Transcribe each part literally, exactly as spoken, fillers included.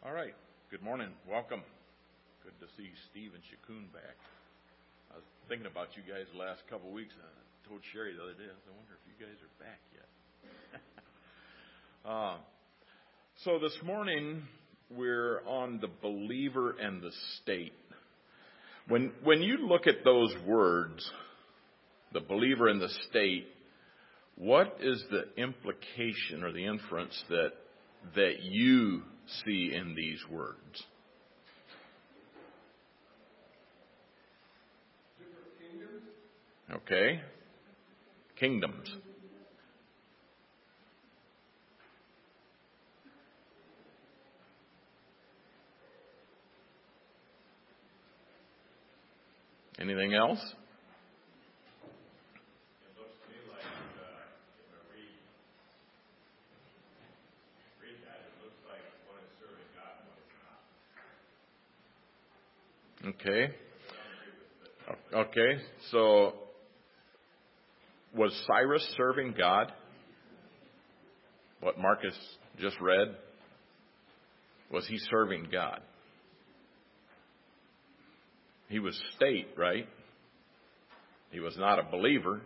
All right. Good morning. Welcome. Good to see Steve and Shakun back. I was thinking about you guys the last couple of weeks. And I told Sherry the other day, I wonder if you guys are back yet. uh, so this morning, we're on the believer and the state. When when you look at those words, the believer and the state, what is the implication or the inference that that you see in these words? Okay. Kingdoms. Anything else? It looks to me like uh, if I read, read that, it looks like one is serving God and one is not. Okay. Okay. So, was Cyrus serving God? What Marcus just read? Was he serving God? He was state, right? He was not a believer.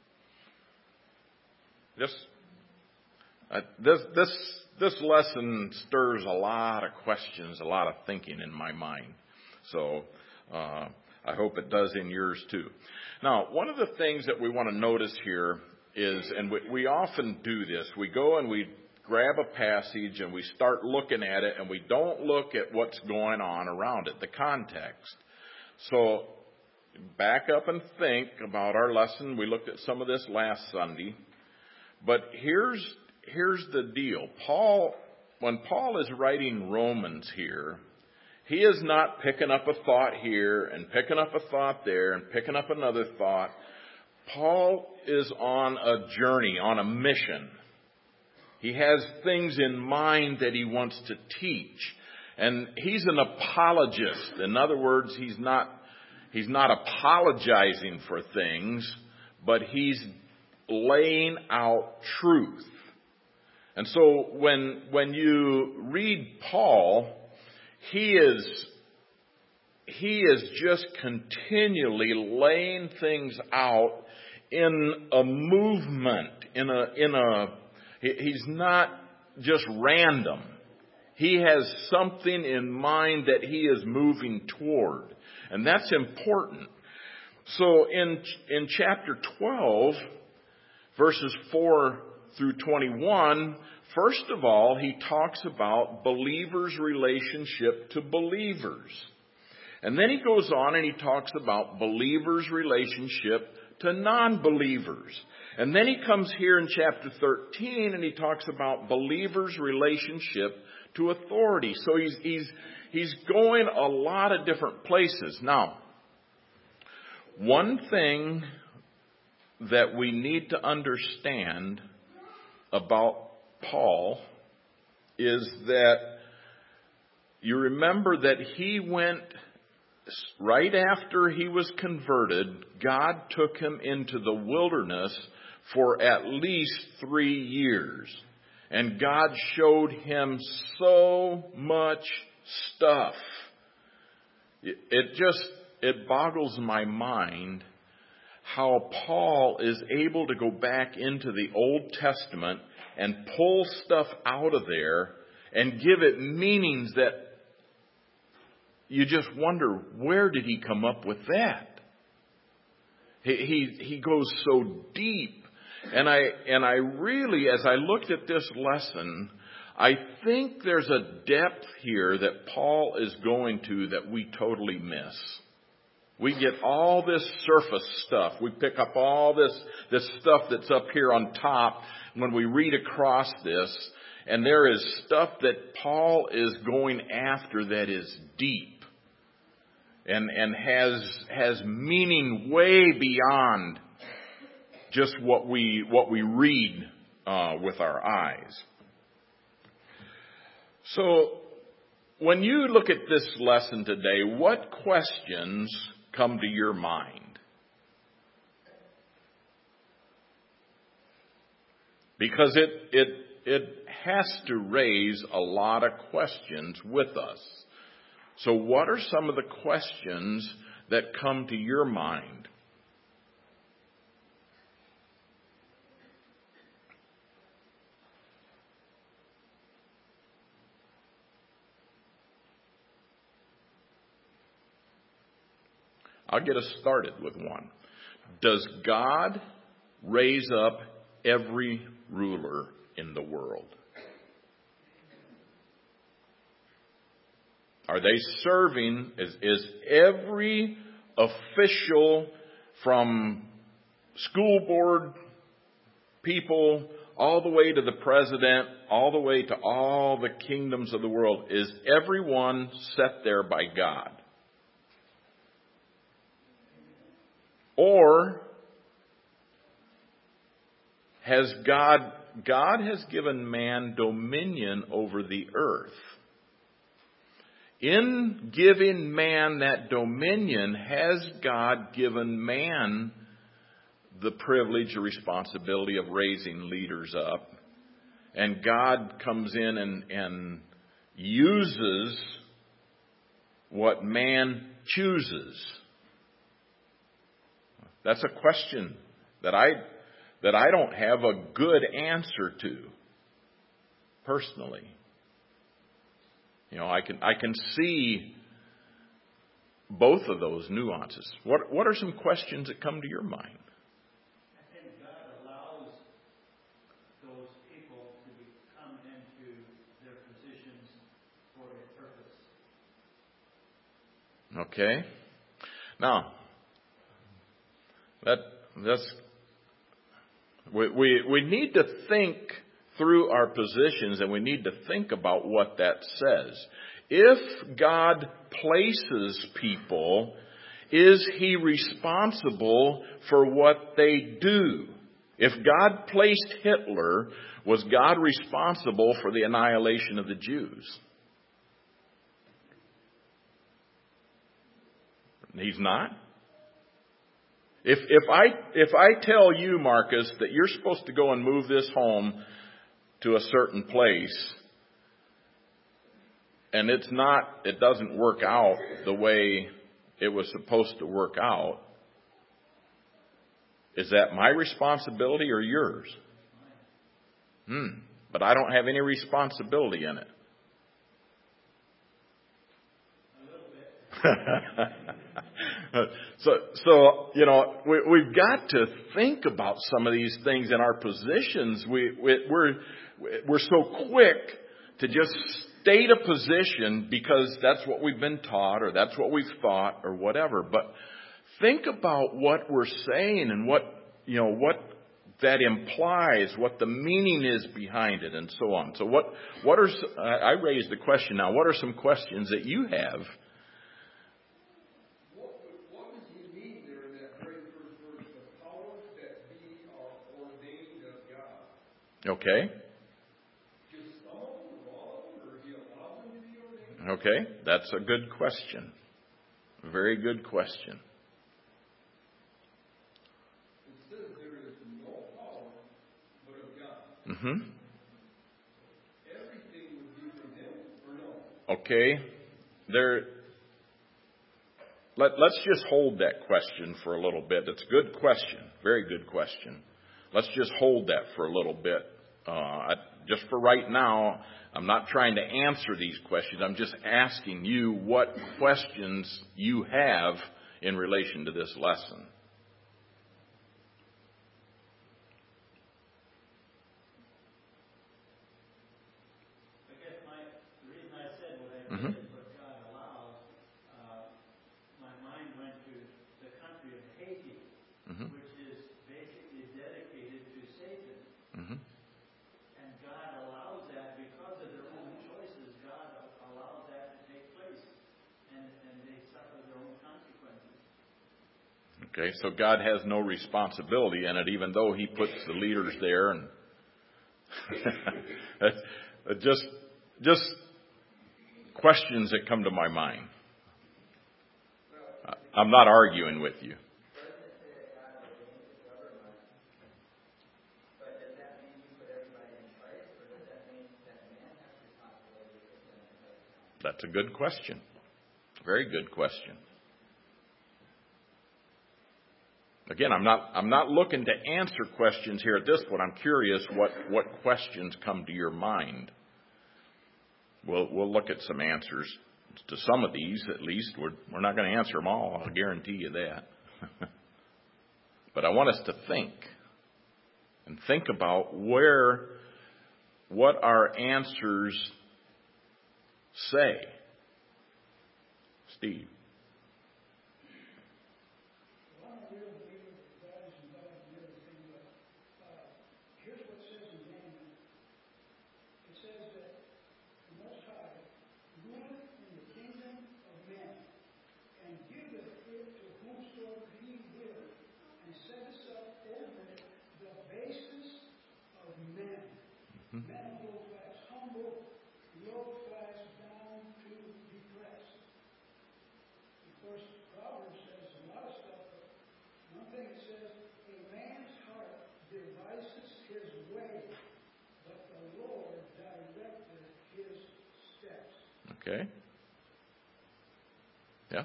This, uh, this, this, this lesson stirs a lot of questions, a lot of thinking in my mind. So, uh, I hope it does in yours too. Now, one of the things that we want to notice here is, and we, we often do this, we go and we grab a passage and we start looking at it and we don't look at what's going on around it, the context. So, back up and think about our lesson. We looked at some of this last Sunday. But here's, here's the deal. Paul, when Paul is writing Romans here, he is not picking up a thought here and picking up a thought there and picking up another thought. Paul is on a journey, on a mission. He has things in mind that he wants to teach. And he's an apologist. In other words, he's not, he's not apologizing for things, but he's laying out truth. And so when, when you read Paul, he is, he is just continually laying things out in a movement, in a, in a, he's not just random. He has something in mind that he is moving toward. And that's important. So in, in chapter twelve, verses four through twenty-one, first of all, he talks about believers' relationship to believers. And then he goes on and he talks about believers' relationship to non-believers. And then he comes here in chapter thirteen and he talks about believers' relationship to authority. So he's, he's, he's going a lot of different places. Now, one thing that we need to understand about Paul is that you remember that he went, right after he was converted, God took him into the wilderness for at least three years. And God showed him so much stuff. It just, it boggles my mind how Paul is able to go back into the Old Testament and pull stuff out of there and give it meanings that you just wonder, where did he come up with that? He, he, he goes so deep. And I, and I really, as I looked at this lesson, I think there's a depth here that Paul is going to that we totally miss. We get all this surface stuff. We pick up all this, this stuff that's up here on top when we read across this. And there is stuff that Paul is going after that is deep and, and has, has meaning way beyond just what we, what we read, uh, with our eyes. So, when you look at this lesson today, what questions come to your mind? Because it, it, it has to raise a lot of questions with us. So what are some of the questions that come to your mind? I'll get us started with one. Does God raise up every ruler in the world? Are they serving, is, is every official from school board people all the way to the president, all the way to all the kingdoms of the world, is everyone set there by God? Or has God, God has given man dominion over the earth. In giving man that dominion, has God given man the privilege or responsibility of raising leaders up? And God comes in and, and uses what man chooses. That's a question that I that I don't have a good answer to personally. You know, I can I can see both of those nuances. What what are some questions that come to your mind? I think God allows those people to come into their positions for a purpose. Okay. Now, That that's we, we we need to think through our positions, and we need to think about what that says. If God places people, is He responsible for what they do? If God placed Hitler, was God responsible for the annihilation of the Jews? He's not. If if I if I tell you, Marcus, that you're supposed to go and move this home to a certain place, and it's not, it doesn't work out the way it was supposed to work out, is that my responsibility or yours? Hmm. But I don't have any responsibility in it. so, so you know, we, we've got to think about some of these things in our positions. We, we, we're we're so quick to just state a position because that's what we've been taught or that's what we've thought or whatever. But think about what we're saying and what you know what that implies, what the meaning is behind it, and so on. So, what what are I raised the question now? What are some questions that you have? Okay. Okay, that's a good question. A very good question. It says there is no power but of God. Mm-hmm. Everything would be from Him, or no? Okay. There. Let, let's just hold that question for a little bit. It's a good question. Very good question. Let's just hold that for a little bit. Uh, I, just for right now, I'm not trying to answer these questions. I'm just asking you what questions you have in relation to this lesson. I guess my, the reason I said what I Mm-hmm. did is what God allows. Uh, my mind went to the country of Haiti, Mm-hmm. which is basically dedicated to Satan. Mm-hmm. And God allows that because of their own choices. God allows that to take place. And, and they suffer their own consequences. Okay, so God has no responsibility in it, even though He puts the leaders there, and just just questions that come to my mind. I'm not arguing with you. That's a good question. Very good question. Again, I'm not I'm not looking to answer questions here at this point. I'm curious what, what questions come to your mind. We'll we'll look at some answers to some of these at least. We're we're not going to answer them all. I'll guarantee you that. But I want us to think and think about where what our answers say. Steve. Okay. Yeah.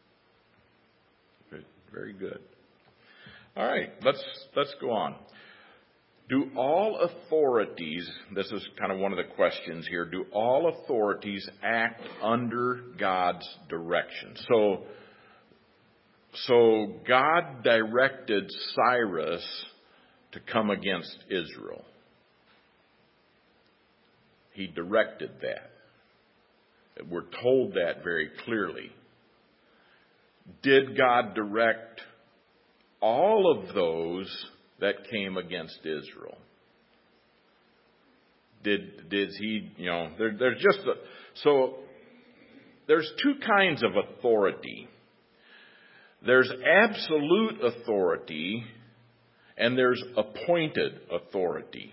Very, very good. All right, let's let's go on. Do all authorities, this is kind of one of the questions here, do all authorities act under God's direction? So so God directed Cyrus to come against Israel. He directed that. We're told that very clearly. Did God direct all of those that came against Israel? Did did he, you know, there, there's just a, so there's two kinds of authority. There's absolute authority and there's appointed authority.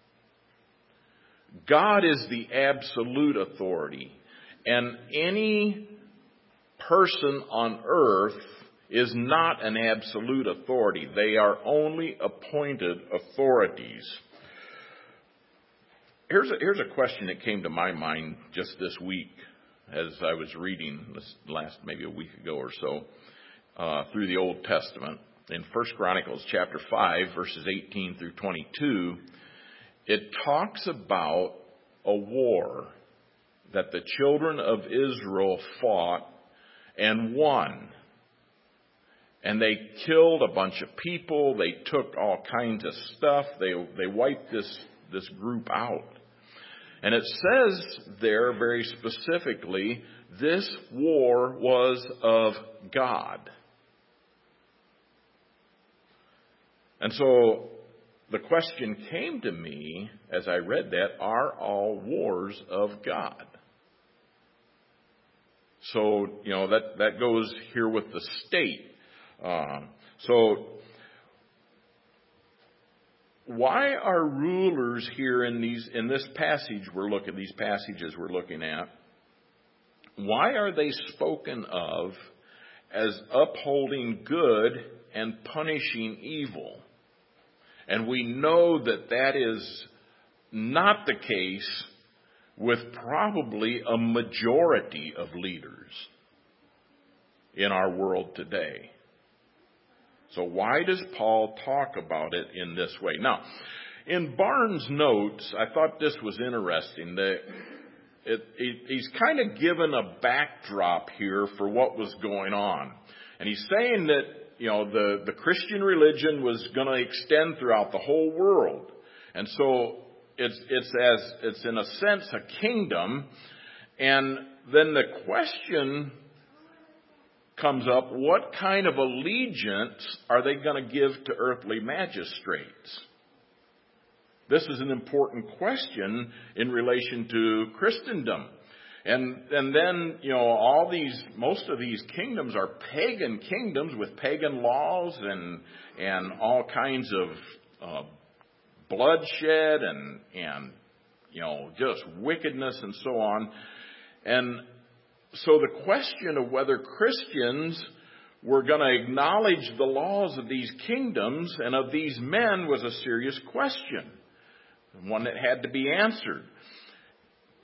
God is the absolute authority. And any person on earth is not an absolute authority. They are only appointed authorities. Here's a, here's a question that came to my mind just this week as I was reading this last maybe a week ago or so uh, through the Old Testament. In First Chronicles chapter five, verses eighteen through twenty-two, it talks about a war that the children of Israel fought and won. And they killed a bunch of people. They took all kinds of stuff. They they wiped this, this group out. And it says there very specifically, this war was of God. And so the question came to me as I read that, are all wars of God? So, you know, that, that goes here with the state. Um, so, why are rulers here in these in this passage we're looking these passages we're looking at? Why are they spoken of as upholding good and punishing evil? And we know that that is not the case with probably a majority of leaders in our world today. So why does Paul talk about it in this way? Now, in Barnes' notes, I thought this was interesting. That it, it, he's kind of given a backdrop here for what was going on. And he's saying that, you know, the, the Christian religion was going to extend throughout the whole world. And so it's, it's as, it's in a sense a kingdom. And then the question comes up, what kind of allegiance are they going to give to earthly magistrates? This is an important question in relation to Christendom. And and then, you know, all these, most of these kingdoms are pagan kingdoms with pagan laws and and all kinds of uh, bloodshed and, and, you know, just wickedness and so on. And so the question of whether Christians were going to acknowledge the laws of these kingdoms and of these men was a serious question, one that had to be answered.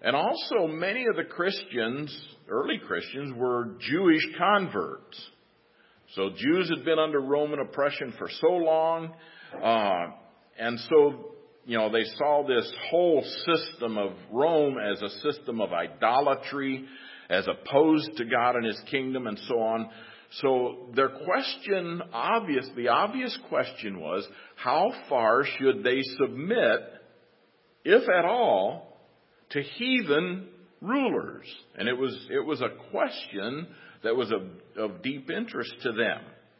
And also many of the Christians, early Christians, were Jewish converts. So Jews had been under Roman oppression for so long, uh, and so, you know, they saw this whole system of Rome as a system of idolatry, as opposed to God and His kingdom and so on. So their question, obvious, the obvious question was, how far should they submit, if at all, to heathen rulers? And it was, it was a question that was of, of deep interest to them.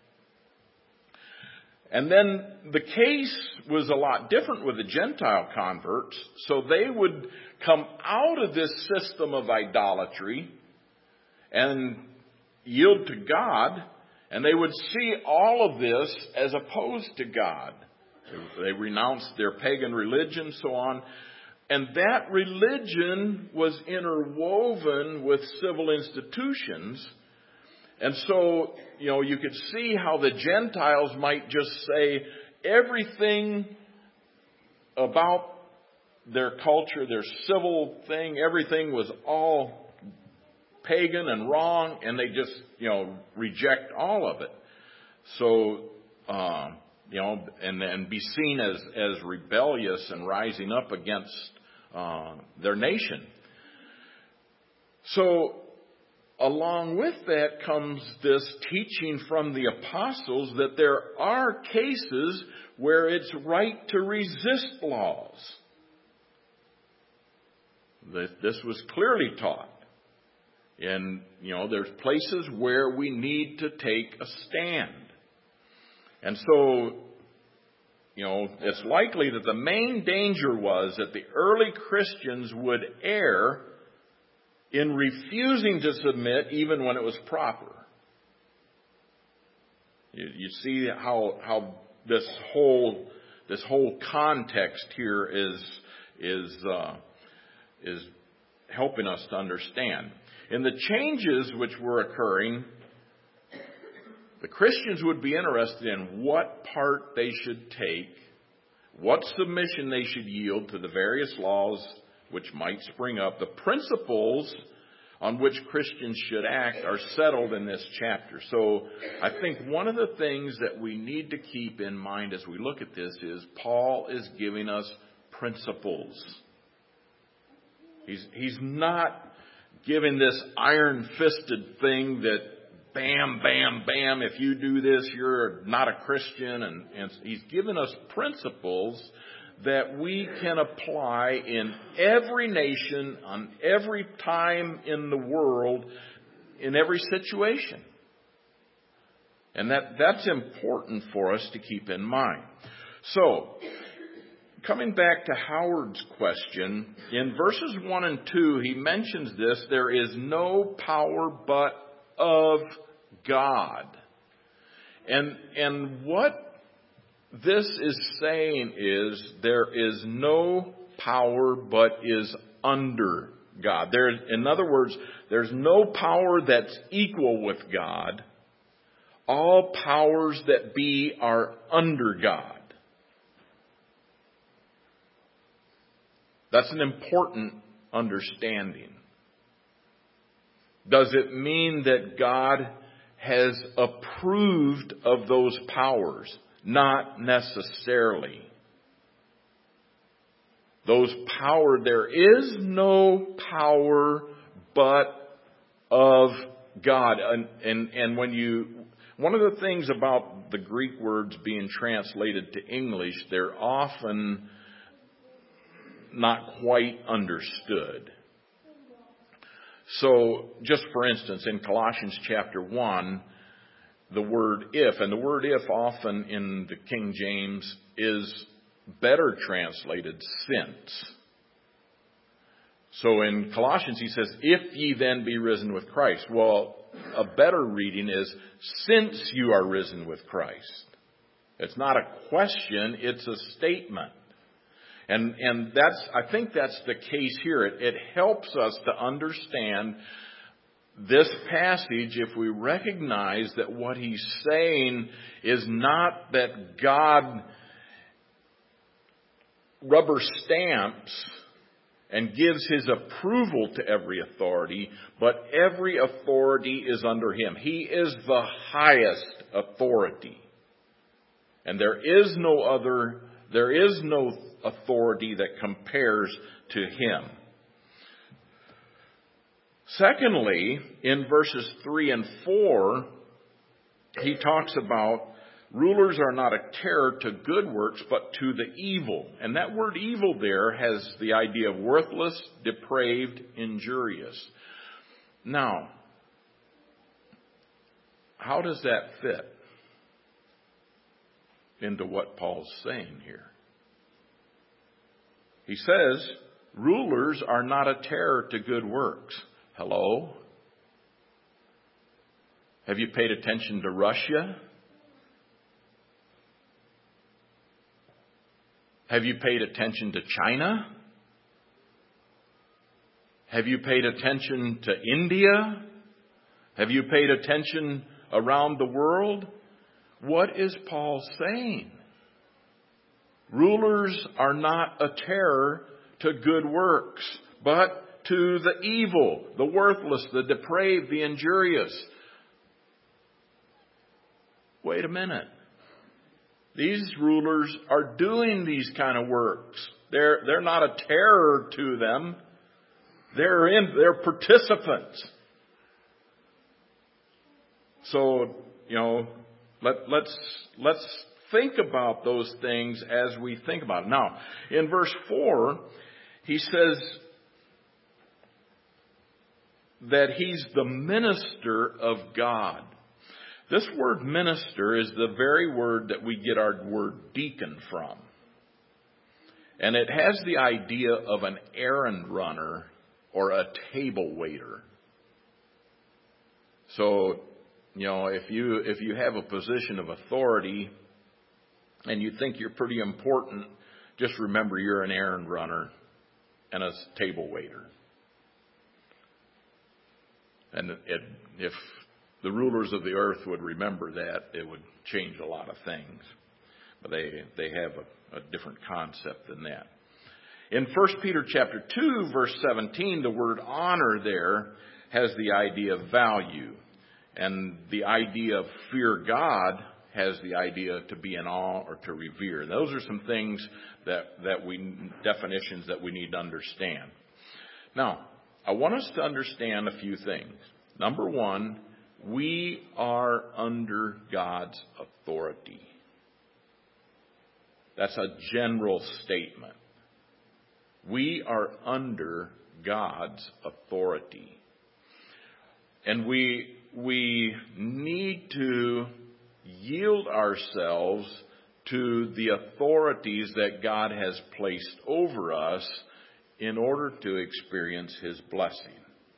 And then the case was a lot different with the Gentile converts. So they would come out of this system of idolatry and yield to God, and they would see all of this as opposed to God. They renounced their pagan religion, so on. And that religion was interwoven with civil institutions. And so, you know, you could see how the Gentiles might just say everything about their culture, their civil thing, everything was all pagan and wrong, and they just, you know, reject all of it. So, uh, you know, and, and be seen as, as rebellious and rising up against uh, their nation. So, along with that comes this teaching from the apostles that there are cases where it's right to resist laws. This was clearly taught. And, you know, there's places where we need to take a stand. And so, you know, it's likely that the main danger was that the early Christians would err in refusing to submit even when it was proper. You, you see how how this whole this whole context here is is uh, is helping us to understand. In the changes which were occurring, the Christians would be interested in what part they should take, what submission they should yield to the various laws which might spring up. The principles on which Christians should act are settled in this chapter. So I think one of the things that we need to keep in mind as we look at this is Paul is giving us principles. He's, he's not giving this iron-fisted thing that bam, bam, bam, if you do this, you're not a Christian. And, and he's given us principles that we can apply in every nation, on every time in the world, in every situation. And that, that's important for us to keep in mind. So, coming back to Howard's question, in verses one and two, he mentions this, there is no power but of God. And, and what this is saying is there is no power but is under God. There, in other words, there's no power that's equal with God. All powers that be are under God. That's an important understanding. Does it mean that God has approved of those powers? Not necessarily. Those power, there is no power but of God. And, and, and when you, one of the things about the Greek words being translated to English, they're often not quite understood. So, just for instance, in Colossians chapter one, the word if, and the word if often in the King James is better translated since. So in Colossians he says, if ye then be risen with Christ. Well, a better reading is, since you are risen with Christ. It's not a question, it's a statement. And, and that's, I think that's the case here. It, it helps us to understand this passage if we recognize that what he's saying is not that God rubber stamps and gives his approval to every authority, but every authority is under him. He is the highest authority. And there is no other, there is no authority that compares to him. Secondly, in verses three and four, he talks about rulers are not a terror to good works, but to the evil. And that word evil there has the idea of worthless, depraved, injurious. Now, how does that fit into what Paul's saying here? He says, rulers are not a terror to good works. Hello? Have you paid attention to Russia? Have you paid attention to China? Have you paid attention to India? Have you paid attention around the world? What is Paul saying? Rulers are not a terror to good works, but to the evil, the worthless, the depraved, the injurious. Wait a minute. These rulers are doing these kind of works. They're, they're not a terror to them. They're in, they're participants. So, you know, let, let's, let's think about those things as we think about it. Now, in verse four, he says that he's the minister of God. This word minister is the very word that we get our word deacon from. And it has the idea of an errand runner or a table waiter. So, you know, if you if you have a position of authority and you think you're pretty important, just remember you're an errand runner and a table waiter. And it, if the rulers of the earth would remember that, it would change a lot of things. But they they have a, a different concept than that. In First Peter chapter two, verse seventeen, the word honor there has the idea of value. And the idea of fear God has the idea to be in awe or to revere. Those are some things that, that we, definitions that we need to understand. Now, I want us to understand a few things. Number one, we are under God's authority. That's a general statement. We are under God's authority. And we, we need to yield ourselves to the authorities that God has placed over us in order to experience His blessing.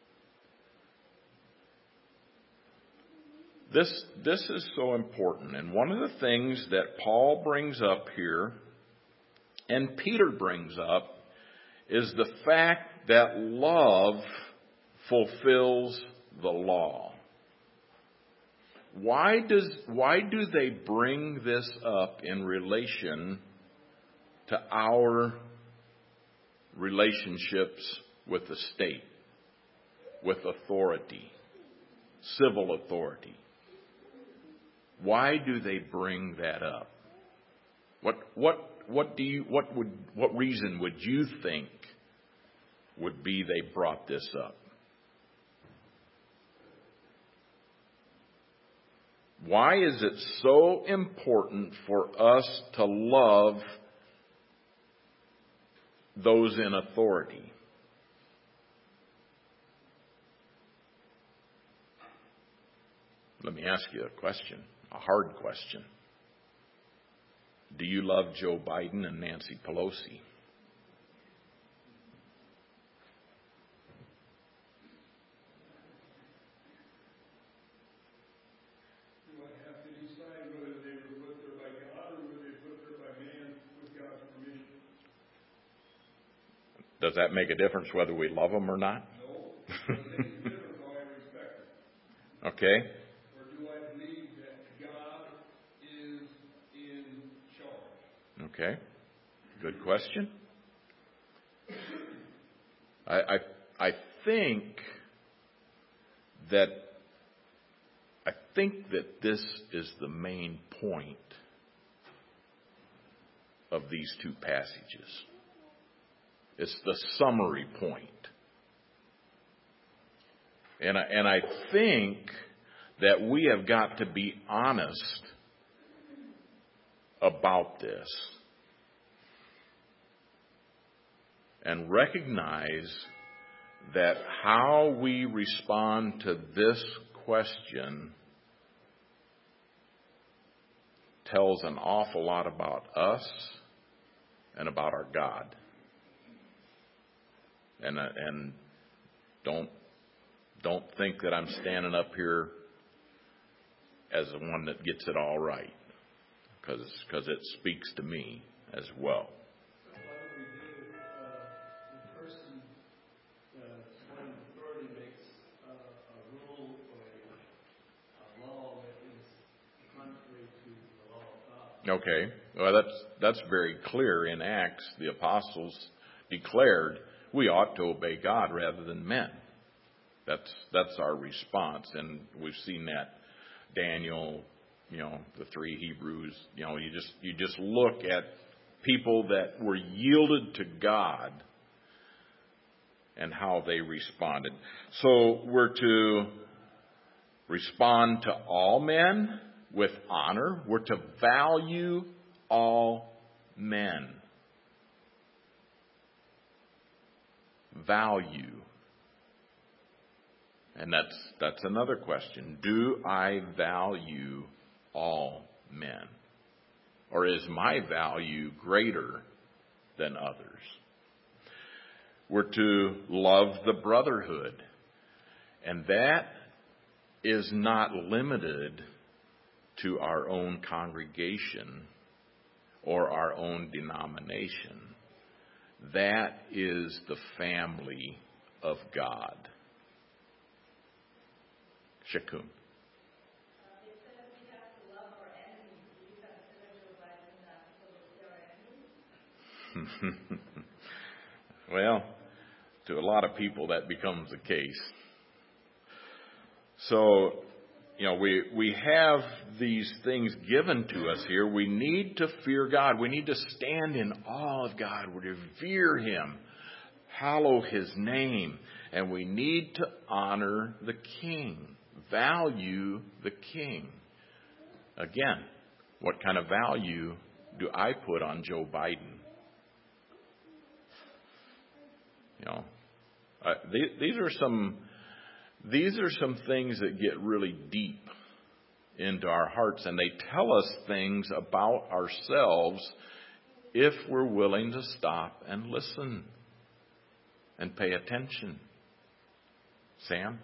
This, this is so important. And one of the things that Paul brings up here, and Peter brings up, is the fact that love fulfills the law. Why does, why do they bring this up in relation to our relationships with the state, with authority, civil authority? Why do they bring that up? What what what do you what would what reason would you think would be they brought this up? Why is it so important for us to love those in authority? Let me ask you a question, a hard question. Do you love Joe Biden and Nancy Pelosi? You might have to decide whether they were put there by God or whether they were put there by man with God's permission. Does that make a difference whether we love them or not? No. It makes a difference how I respect them. Okay. Or do I believe that God is in charge? Okay. Good question. I, I, I think that I think that this is the main point of these two passages. It's the summary point. And I, and I think that we have got to be honest about this and recognize that how we respond to this question tells an awful lot about us and about our God. And uh, and don't don't think that I'm standing up here as the one that gets it all right, because because it speaks to me as well. So what do we do if uh, the person, uh, one authority makes uh, a rule or a, a law that is contrary to the law of God? Okay, well that's that's very clear in Acts. The apostles declared we ought to obey God rather than men. That's that's our response, and we've seen that. Daniel, you know, the three Hebrews. You know, you just you just look at people that were yielded to God and how they responded. So we're to respond to all men with honor. We're to value all men. Value. And that's that's another question. Do I value all men? Or is my value greater than others? We're to love the brotherhood. And that is not limited to our own congregation or our own denomination. That is the family of God. Shakun. Uh, it says we have to love our enemies. Do you consider Joe Biden not to love their enemies? Well, to a lot of people that becomes the case. So, you know, we we have these things given to us here. We need to fear God. We need to stand in awe of God. We revere Him, hallow His name, and we need to honor the King, value the King. Again, what kind of value do I put on Joe Biden? You know, uh, these, these are some these are some things that get really deep into our hearts, and they tell us things about ourselves if we're willing to stop and listen and pay attention. Sam?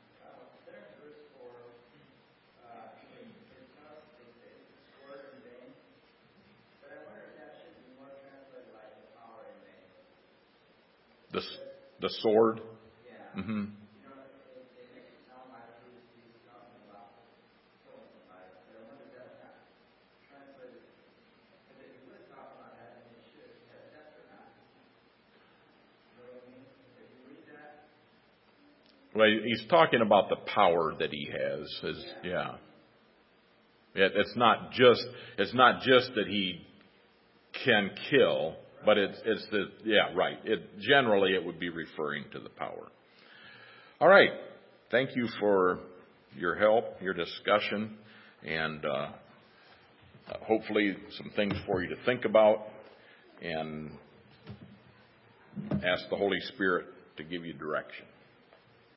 The the sword. Yeah. Mm-hmm. You know, it, it makes it sound like he's, he's talking about killing somebody. But I wonder if that's not translated. Because if he was talking about that, then it should have depth or not. You know what I mean? If you read that. Well, he's talking about the power that he has. His, yeah. yeah. It, it's not just it's not just that he can kill. But it's, it's the, yeah, right. It, generally, it would be referring to the power. All right. Thank you for your help, your discussion, and uh, hopefully some things for you to think about, and ask the Holy Spirit to give you direction.